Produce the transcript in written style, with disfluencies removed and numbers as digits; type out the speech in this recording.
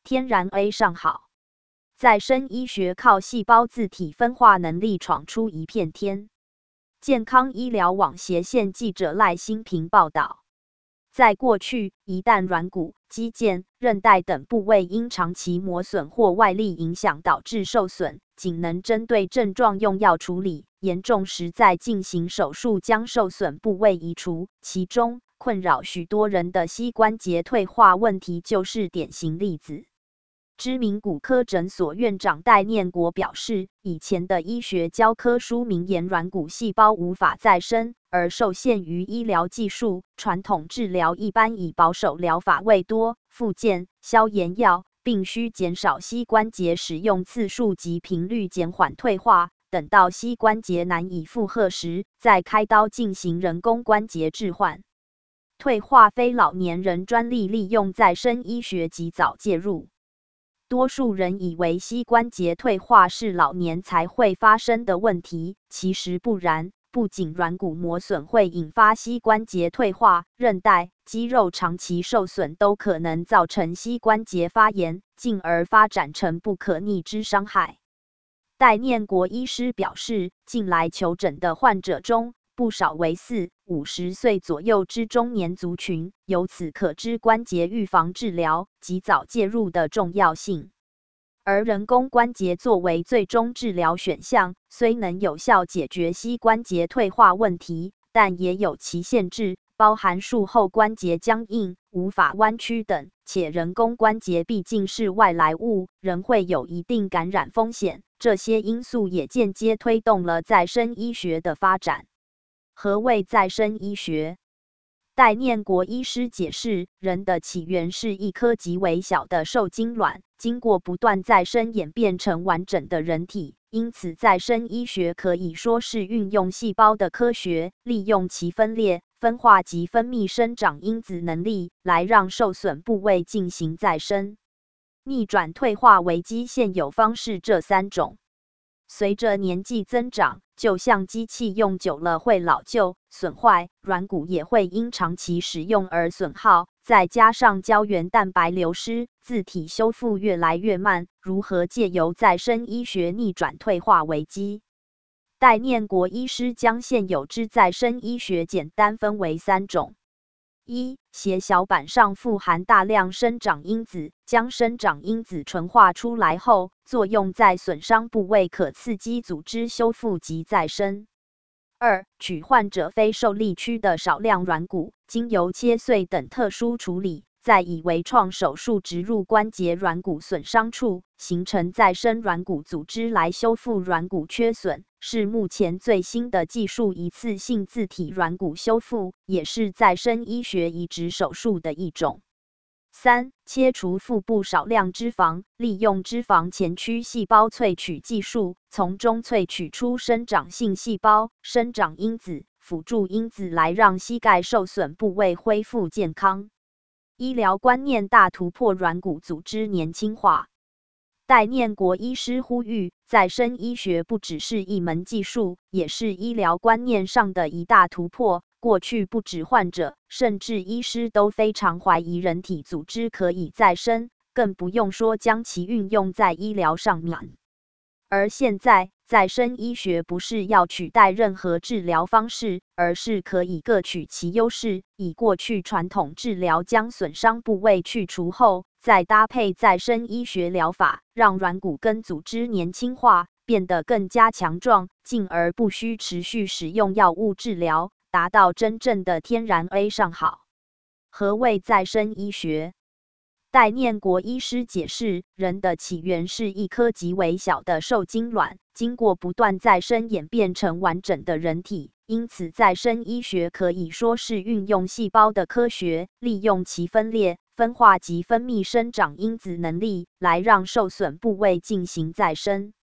天然 A 尚好。再生医学靠细胞自体分化能力闯出一片天。健康医疗网斜线记者赖新平报道。在过去，一旦软骨、肌腱、韧带等部位因长期磨损或外力影响导致受损，仅能针对症状用药处理，严重时再进行手术将受损部位移除。其中，困扰许多人的膝关节退化问题就是典型例子。知名骨科诊所院长戴念国表示，以前的医学教科书明言软骨细胞无法再生，而受限于医疗技术，传统治疗一般以保守疗法为多，复健、消炎药，并需减少膝关节使用次数及频率，减缓退化。等到膝关节难以负荷时，再开刀进行人工关节置换。退化非老年人专利，利用再生医学及早介入。多数人以为膝关节退化是老年才会发生的问题，其实不然。不仅软骨磨损会引发膝关节退化，韧带、肌肉长期受损都可能造成膝关节发炎，进而发展成不可逆之伤害。戴念国医师表示，近来求诊的患者中，不少为40-50岁左右之中年族群，由此可知关节预防治疗及早介入的重要性。而人工关节作为最终治疗选项，虽能有效解决膝关节退化问题，但也有其限制，包含术后关节僵硬、无法弯曲等，且人工关节毕竟是外来物，仍会有一定感染风险。这些因素也间接推动了再生医学的发展。何谓再生医学？戴念国医师解释，人的起源是一颗极为小的受精卵，经过不断再生演变成完整的人体，因此再生医学可以说是运用细胞的科学，利用其分裂、分化及分泌生长因子能力，来让受损部位进行再生。逆转退化危机现有方式这3种。随着年纪增长，就像机器用久了会老旧、损坏，软骨也会因长期使用而损耗，再加上胶原蛋白流失，自体修复越来越慢。如何借由再生医学逆转退化危机？戴念国医师将现有之再生医学简单分为3种。1. 血小板上富含大量生长因子，将生长因子纯化出来后，作用在损伤部位，可刺激组织修复及再生。2. 取患者非受力区的少量软骨，经由切碎等特殊处理，再以微创手术植入关节软骨损伤处，形成再生软骨组织来修复软骨缺损，是目前最新的技术一次性自体软骨修复，也是再生医学移植手术的一种。3. 切除腹部少量脂肪，利用脂肪前驱细胞萃取技术，从中萃取出生长性细胞、生长因子、辅助因子，来让膝盖受损部位恢复健康。医疗观念大突破，软骨组织年轻化。戴念国医师呼吁，再生医学不只是一门技术，也是医疗观念上的一大突破。过去不止患者，甚至医师都非常怀疑人体组织可以再生，更不用说将其运用在医疗上面。而现在，再生医学不是要取代任何治疗方式，而是可以各取其优势，以过去传统治疗将损伤部位去除后，再搭配再生医学疗法，让软骨跟组织年轻化，变得更加强壮，进而不需持续使用药物治疗，达到真正的天然 A 尚好。何谓再生医学？戴念国医师解释，人的起源是一颗极为小的受精卵，经过不断再生演变成完整的人体，因此再生医学可以说是运用细胞的科学，利用其分裂、分化及分泌生长因子能力，来让受损部位进行再生。